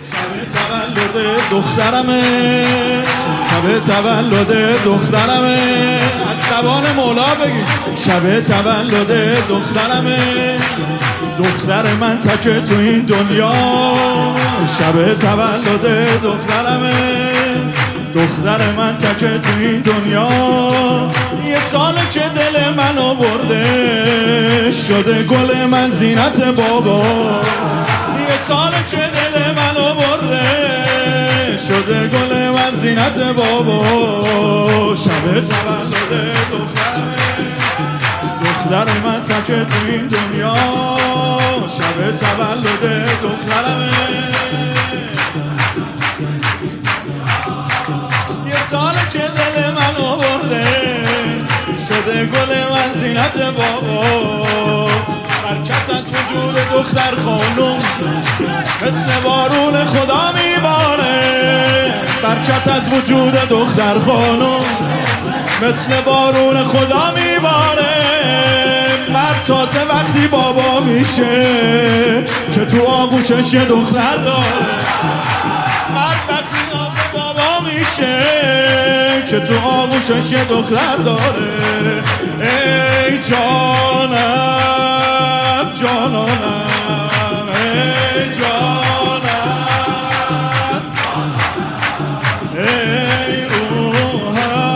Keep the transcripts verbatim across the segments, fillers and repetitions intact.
شب تولد دخترمه، شب تولد دخترمه، از زبان مولا بگید. شب تولد دخترمه، دختر من تکه تو این دنیا. شب تولد دخترمه، دختر من تکه تو این دنیا. یه ساله که دل منو برده، شده گل من زینت بابا. یه ساله که دل منو برده، شده گل من زینت بابا. شب تولد دخترمه، دختر من تکه تو این دنیا. شب تولد دخترمه، یه ساله که دل منو برده، شده گل من زینت بابا. برکت از وجود دختر خانوم، مثل بارون خدا میباره. برکت از وجود دختر خانوم، مثل بارون خدا میباره. مرد تازه وقتی بابا میشه که تو آغوشش یه دختر داره. مرد وقتی بابا میشه که تو آغوشش یه دختر داره. ای جانم جانانم، ای جانم، ای روحم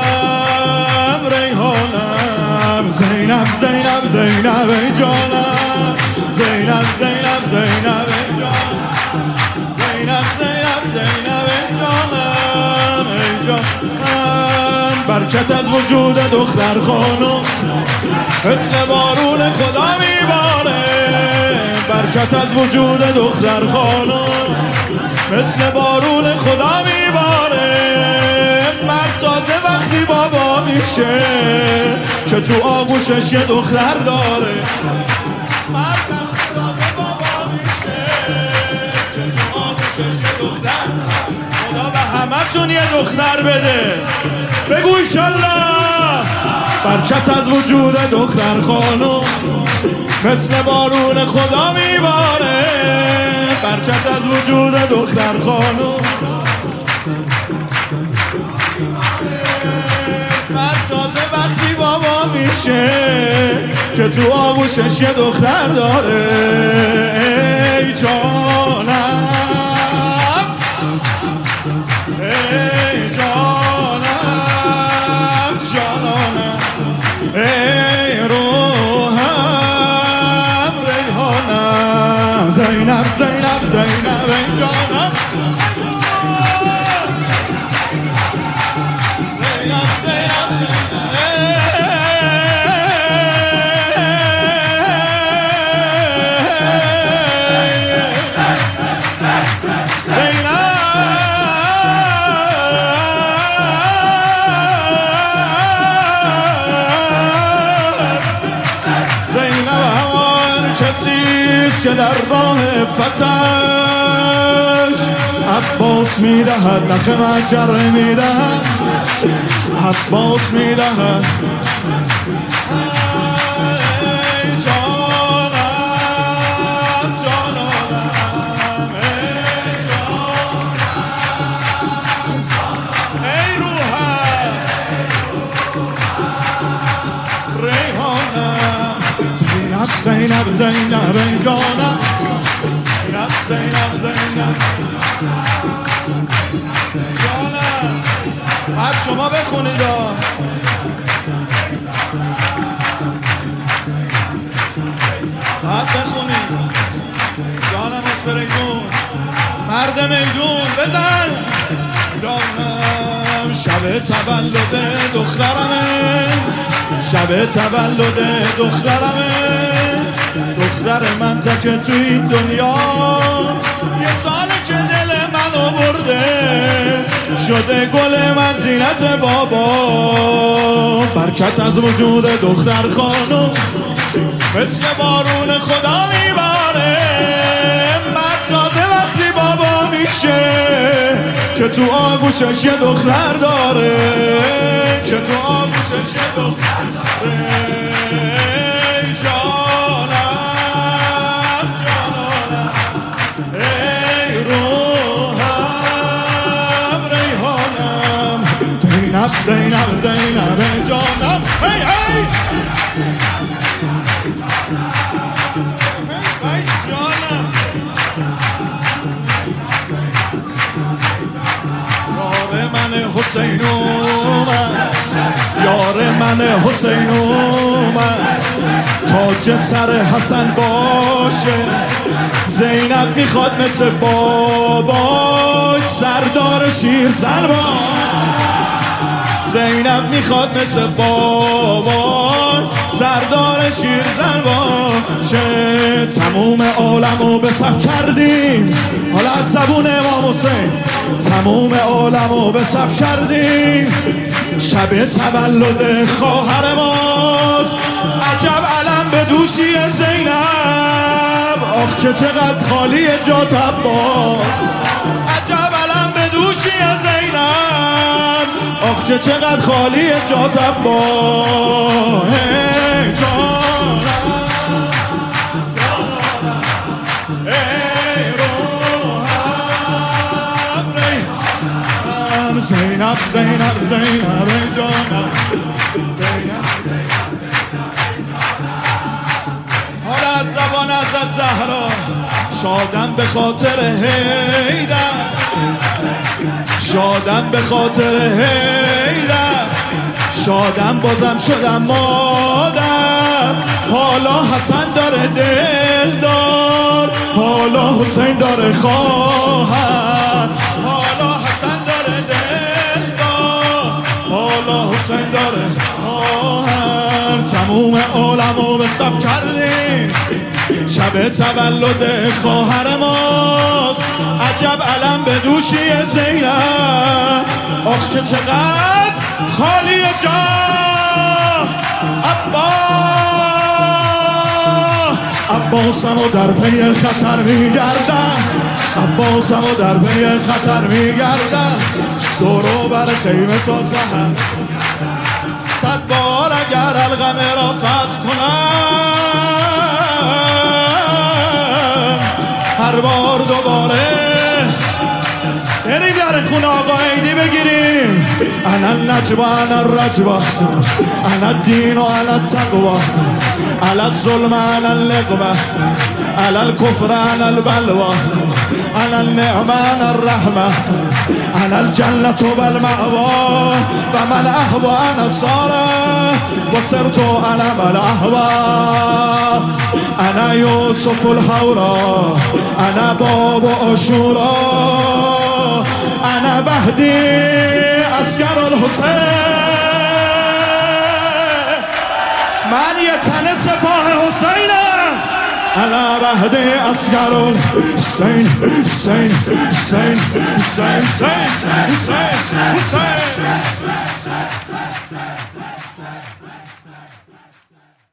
ریحانم. زینب زینب زینب ای جانم، زینب زینب زینب ای جانم، زینب زینب زینب ای جانم، ای جانم. برکت از وجود دختر خانم، مثل بارون خدا میباره. برکت از وجود دختر خانم، مثل بارون خدا میباره. مرد تازه وقتی بابا میشه که تو آغوشش یه دختر داره. مرد تازه بابا میشه که تو آغوشش یه دختر. خدا به همتون یه دختر بده، بگو ایشالله. برکت از وجود دختر خانم، مثل بارون خدا میباره. برکت از وجود دختر خانم، مرد تازه وقتی بابا میشه که تو آغوشش یه دختر داره. ای جانم، ای جانم جانانم، ای روحم ریحانم. زینب زینب زینب ای جانم، زینب زینب کسیست که در راه فتش عباس میدهد، نخ مجره میدهد، عباس میدهد. ای جانم جانانم، ای جانم، ای روحم ریحانم. زینب زینب زینب ای جانم، زینب زینب زینب جانم. بعد شما بخونید بعد بخونید جانم. از فریدون مرد میدون بزن جانم. شب تولد دخترمه، شب تولد دخترمه، دختر من تکه تو این دنیا. یه ساله که دل منو برده، شده گل من زینت بابا. برکت از وجود دختر خانم، مثل بارون خدا میباره. مرد تازه وقتی بابا میشه که تو آغوشش یه دختر داره، که تو آغوشش یه دختر داره. ای جانم جانم، ای روح زینب زینب جانم هی هی هی جانم یار من حسین اومد یار من حسین اومد تاج سر حسن باشه زینب میخواد مثل باباش سردار شیر زنبان زینب میخواد مثل باباش سردار شیر زنبان تموم عالمو به صف کردیم حالا از زبون امام حسین تموم عالمو به صف کردیم شب تولد خواهر ماست عجب علم به دوشی زینب آخ که چقدر خالی جا تبا عجب علم به دوشی زینب آخ که چقدر خالی جا تبا هی جانم ای روحم زینب زینب زینب جانم حالا از زبان از زهرا شادم به خاطر حیدر شادم به خاطر حیدر شادم بازم شدم مادر حالا حسن داره دلدار حالا حسین داره خواهر حالا حسن داره دلدار حالا حسین داره خواهر تموم عالمو به صف کردیم شب تولد خواهر ماست عجب علم به دوشی زینب آخ که چقدر خالی جا عباسمو در پی خطر میگردم عباسمو در پی خطر میگردم دورو بر خیمه تا سحر صد بار اگر الغم را فتح کنم هر بار دوباره بریم در خونه آقا عیدی بگیریم انا النجوى انا الرجوى انا الدین و انا التقوى انا الظلم انا اللقمة انا الكفر انا البلوى انا النعمة انا الرحمة انا الجنة والمأوى ومن اهوى انا صالح وصرت انا من اهوى انا یوسف الحورا انا باب عاشورا انا مهدی عسکر الحسین من یه تن سپاه حسینم انا مهدی عسکر الحسین حسین حسین حسین حسین حسین